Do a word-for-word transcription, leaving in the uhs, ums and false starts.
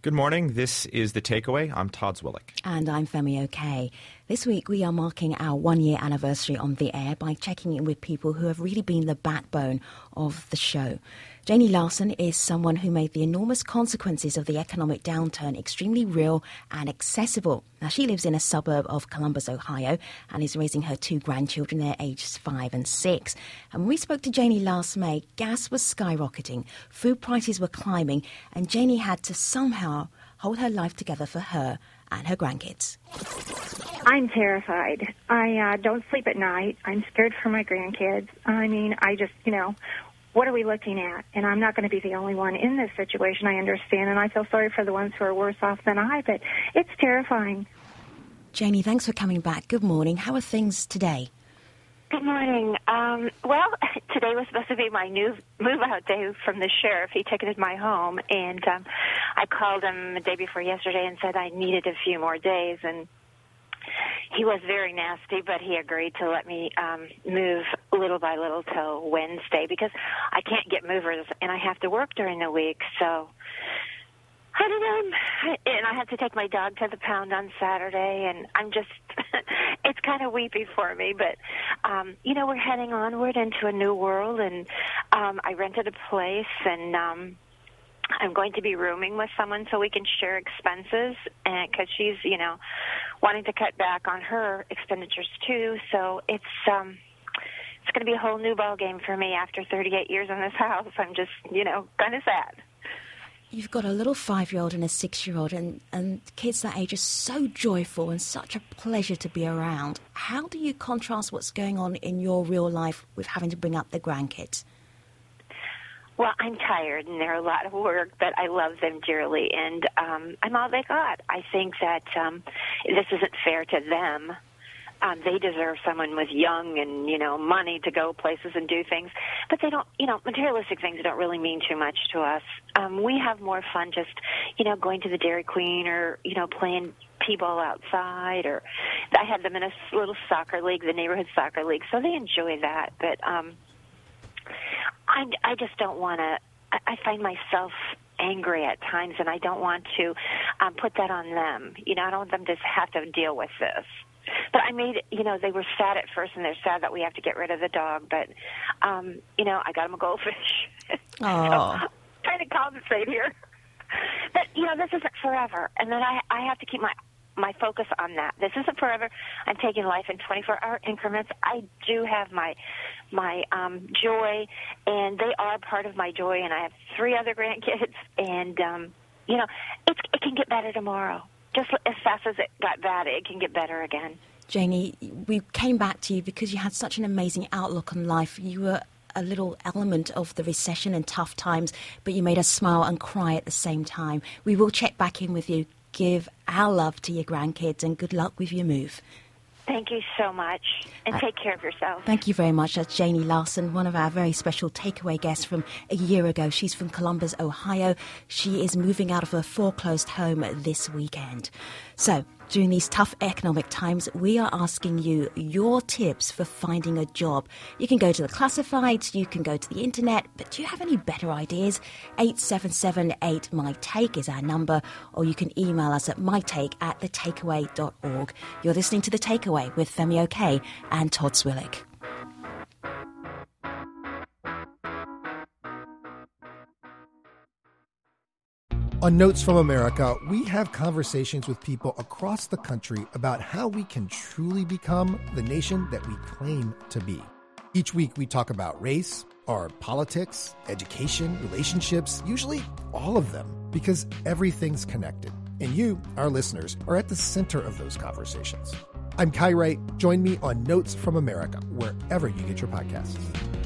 Good morning. This is The Takeaway. I'm Todd Zwillich. And I'm Femi Oke. This week we are marking our one-year anniversary on the air by checking in with people who have really been the backbone of the show. Janie Larson is someone who made the enormous consequences of the economic downturn extremely real and accessible. Now, she lives in a suburb of Columbus, Ohio, and is raising her two grandchildren. They're ages five and six. And when we spoke to Janie last May, gas was skyrocketing, food prices were climbing, and Janie had to somehow hold her life together for her and her grandkids. I'm terrified. I uh, don't sleep at night. I'm scared for my grandkids. I mean, I just, you know, what are we looking at? And I'm not going to be the only one in this situation, I understand, and I feel sorry for the ones who are worse off than I, but it's terrifying. Janie, thanks for coming back. Good morning. How are things today? Good morning. Um, well, today was supposed to be my new move-out day from the sheriff. He ticketed my home, and um, I called him the day before yesterday and said I needed a few more days, and he was very nasty, but he agreed to let me um, move little by little till Wednesday because I can't get movers, and I have to work during the week, so I don't know. And I have to take my dog to the pound on Saturday, and I'm just, it's kind of weepy for me. But, um, you know, we're heading onward into a new world, and um, I rented a place, and um, I'm going to be rooming with someone so we can share expenses, and because she's, you know, wanting to cut back on her expenditures too. So it's um, it's going to be a whole new ball game for me after thirty-eight years in this house. I'm just, you know, kind of sad. You've got a little five-year-old and a six-year-old, and, and kids that age are so joyful and such a pleasure to be around. How do you contrast what's going on in your real life with having to bring up the grandkids? Well, I'm tired, and they're a lot of work, but I love them dearly, and um, I'm all they got. I think that um, this isn't fair to them. Um, they deserve someone with young and, you know, money to go places and do things. But they don't, you know, materialistic things don't really mean too much to us. Um, we have more fun just, you know, going to the Dairy Queen or, you know, playing T-ball outside. Or I had them in a little soccer league, the neighborhood soccer league, so they enjoy that. But um, I, I just don't want to, I, I find myself angry at times, and I don't want to um, put that on them. You know, I don't want them to have to deal with this. But I made, you know, they were sad at first, and they're sad that we have to get rid of the dog. But, um, you know, I got them a goldfish. So I'm trying to compensate here. But, you know, this isn't forever. And then I, I have to keep my, my focus on that. This isn't forever. I'm taking life in twenty-four hour increments. I do have my my um, joy, and they are part of my joy. And I have three other grandkids. And, um, you know, it, it can get better tomorrow. Just as fast as it got bad, it can get better again. Janie, we came back to you because you had such an amazing outlook on life. You were a little element of the recession and tough times, but you made us smile and cry at the same time. We will check back in with you. Give our love to your grandkids, and good luck with your move. Thank you so much, and take care of yourself. Thank you very much. That's Janie Larson, one of our very special takeaway guests from a year ago. She's from Columbus, Ohio. She is moving out of her foreclosed home this weekend. So, during these tough economic times, we are asking you your tips for finding a job. You can go to the classifieds, you can go to the internet, but do you have any better ideas? eight seven seven eight M Y Take is our number, or you can email us at mytake at the takeaway dot org. You're listening to The Takeaway with Femi Oke and Todd Zwillich. On Notes from America, we have conversations with people across the country about how we can truly become the nation that we claim to be. Each week we talk about race, our politics, education, relationships, usually all of them, because everything's connected. And you, our listeners, are at the center of those conversations. I'm Kai Wright. Join me on Notes from America, wherever you get your podcasts.